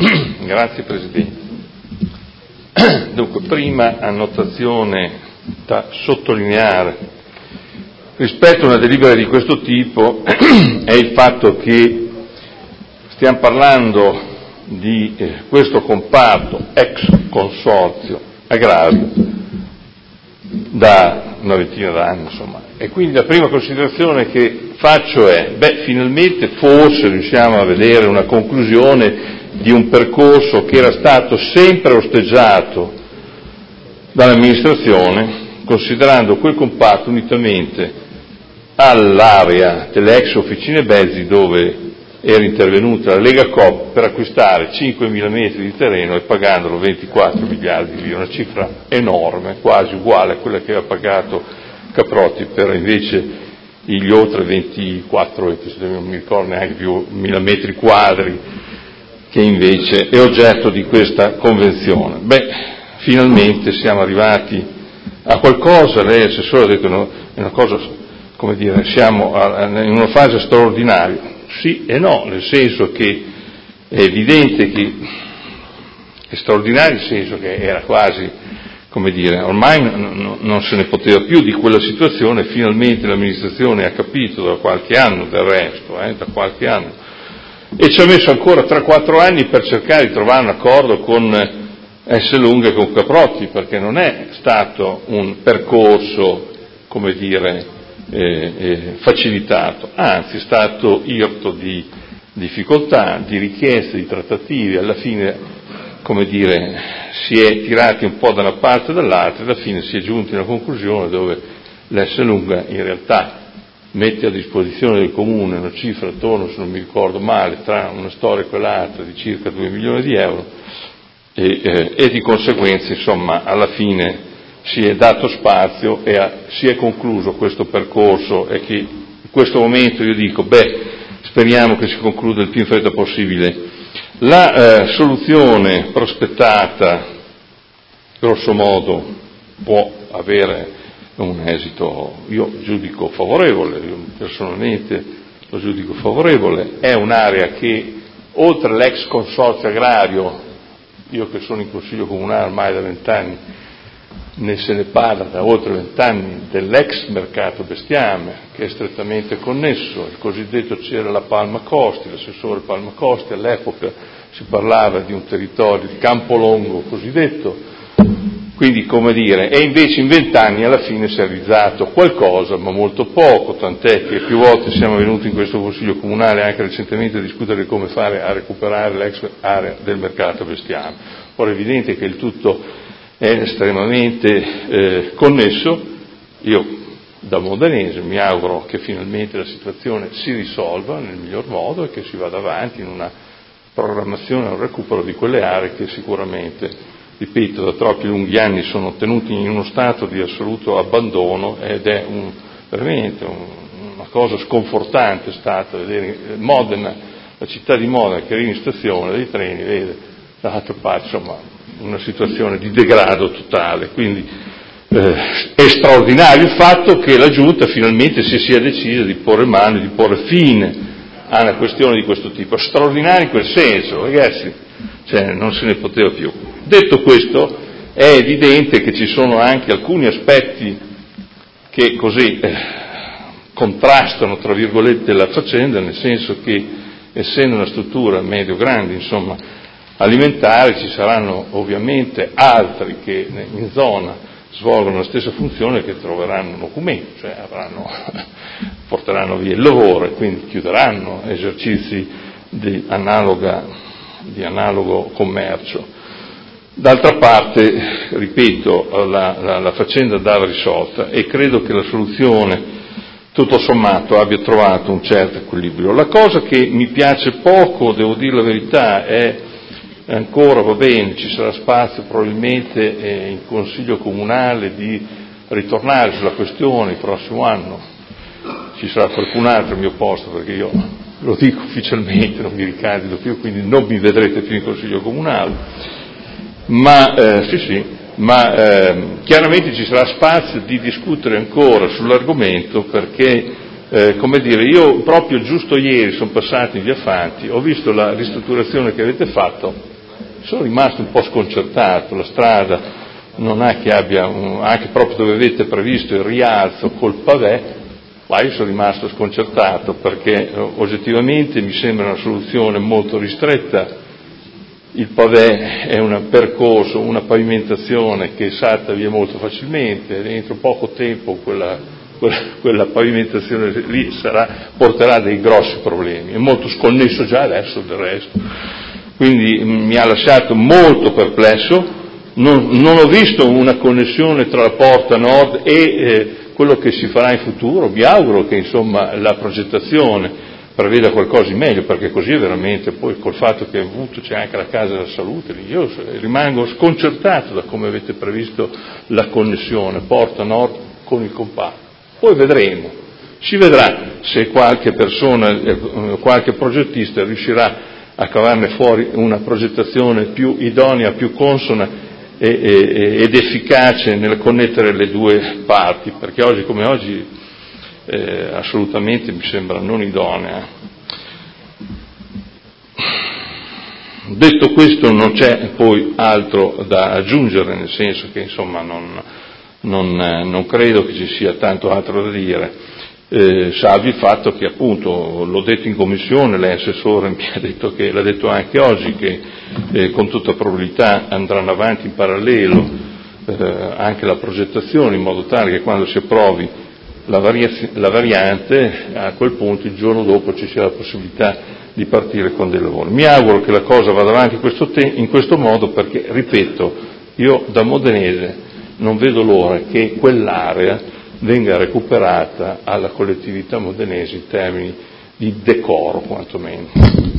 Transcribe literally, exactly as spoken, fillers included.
Grazie Presidente. Dunque, prima annotazione da sottolineare rispetto a una delibera di questo tipo è il fatto che stiamo parlando di eh, questo comparto ex consorzio agrario da una ventina d'anni, insomma, e quindi la prima considerazione che faccio è, beh, finalmente forse riusciamo a vedere una conclusione di un percorso che era stato sempre osteggiato dall'amministrazione, considerando quel comparto unitamente all'area delle ex officine Bezzi, dove era intervenuta la Lega Coop per acquistare cinquemila metri di terreno e pagandolo ventiquattro miliardi di lire, una cifra enorme, quasi uguale a quella che aveva pagato Caprotti per invece gli oltre ventiquattro, non mi ricordo neanche più, mila metri quadri, che invece è oggetto di questa convenzione. Beh, finalmente siamo arrivati a qualcosa. Lei, Assessore, ha detto no, è una cosa, come dire, siamo a, a, in una fase straordinaria. Sì e no, nel senso che è evidente che è straordinario, nel senso che era quasi, come dire, ormai non, non se ne poteva più di quella situazione. Finalmente l'amministrazione ha capito, da qualche anno del resto, eh, da qualche anno, e ci ha messo ancora tre quattro anni per cercare di trovare un accordo con Esselunga e con Caprotti, perché non è stato un percorso, come dire, eh, eh, facilitato, anzi è stato irto di difficoltà, di richieste, di trattative. Alla fine, come dire, si è tirati un po' da una parte e dall'altra, e alla fine si è giunti a una conclusione dove l'Esselunga in realtà mette a disposizione del Comune una cifra attorno, se non mi ricordo male, tra una storia e quell'altra, di circa due milioni di euro, e, eh, e di conseguenza, insomma, alla fine si è dato spazio e ha, si è concluso questo percorso, e che in questo momento io dico, beh, speriamo che si concluda il più in fretta possibile. La eh, soluzione prospettata, grosso modo, può avere un esito, io giudico favorevole, io personalmente lo giudico favorevole. È un'area che, oltre l'ex consorzio agrario, io che sono in Consiglio Comunale ormai da vent'anni, ne se ne parla da oltre vent'anni, dell'ex mercato bestiame, che è strettamente connesso, il cosiddetto c'era la Palma Costi, l'assessore Palma Costi, all'epoca si parlava di un territorio di Campolongo cosiddetto. Quindi, come dire, e invece in vent'anni alla fine si è realizzato qualcosa, ma molto poco, tant'è che più volte siamo venuti in questo Consiglio Comunale, anche recentemente, a discutere come fare a recuperare l'ex area del mercato bestiame. Ora è evidente che il tutto è estremamente eh, connesso. Io, da modenese, mi auguro che finalmente la situazione si risolva nel miglior modo e che si vada avanti in una programmazione, un recupero di quelle aree che sicuramente, ripeto, da troppi lunghi anni sono tenuti in uno stato di assoluto abbandono, ed è un, veramente un, una cosa sconfortante stata vedere Modena, la città di Modena, che arriva in stazione dei treni, vede dall'altra parte, insomma, una situazione di degrado totale. Quindi eh, è straordinario il fatto che la Giunta finalmente si sia decisa di porre mano, di porre fine a una questione di questo tipo. Straordinario in quel senso, ragazzi, cioè non se ne poteva più. Detto questo, è evidente che ci sono anche alcuni aspetti che così eh, contrastano, tra virgolette, la faccenda, nel senso che, essendo una struttura medio-grande, insomma, alimentare, ci saranno ovviamente altri che in zona svolgono la stessa funzione, che troveranno un documento, cioè avranno, porteranno via il lavoro e quindi chiuderanno esercizi di, analoga, di analogo commercio. D'altra parte, ripeto, la, la, la faccenda andava risolta e credo che la soluzione tutto sommato abbia trovato un certo equilibrio. La cosa che mi piace poco, devo dire la verità, è ancora, va bene, ci sarà spazio probabilmente eh, in Consiglio Comunale di ritornare sulla questione il prossimo anno, ci sarà qualcun altro al mio posto, perché io lo dico ufficialmente, non mi ricandido più, quindi non mi vedrete più in Consiglio Comunale. Ma eh, sì sì, ma eh, chiaramente ci sarà spazio di discutere ancora sull'argomento, perché eh, come dire, io proprio giusto ieri sono passato in via Fanti, ho visto la ristrutturazione che avete fatto sono rimasto un po' sconcertato, la strada non è che abbia, un, anche proprio dove avete previsto il rialzo col pavè, ma io sono rimasto sconcertato perché oggettivamente mi sembra una soluzione molto ristretta. Il pavè è un percorso, una pavimentazione che salta via molto facilmente, dentro poco tempo quella, quella, quella pavimentazione lì sarà, porterà dei grossi problemi, è molto sconnesso già adesso del resto, quindi mi ha lasciato molto perplesso, non, non ho visto una connessione tra la porta nord e eh, quello che si farà in futuro, mi auguro che insomma la progettazione preveda qualcosa di meglio, perché così è veramente, poi col fatto che avuto c'è anche la casa della salute, io rimango sconcertato da come avete previsto la connessione porta nord con il compatto. Poi vedremo, si vedrà se qualche persona, qualche progettista riuscirà a cavarne fuori una progettazione più idonea, più consona e, e, ed efficace nel connettere le due parti, perché oggi come oggi Eh, assolutamente mi sembra non idonea. Detto questo non c'è poi altro da aggiungere, nel senso che insomma non, non, non credo che ci sia tanto altro da dire, eh, salvo il fatto che appunto l'ho detto in commissione, lei assessore mi ha detto che, l'ha detto anche oggi, che eh, con tutta probabilità andranno avanti in parallelo eh, anche la progettazione, in modo tale che quando si approvi La, variaz- la variante, a quel punto il giorno dopo ci sia la possibilità di partire con dei lavori. Mi auguro che la cosa vada avanti in questo, te- in questo modo perché, ripeto, io da modenese non vedo l'ora che quell'area venga recuperata alla collettività modenese in termini di decoro quantomeno.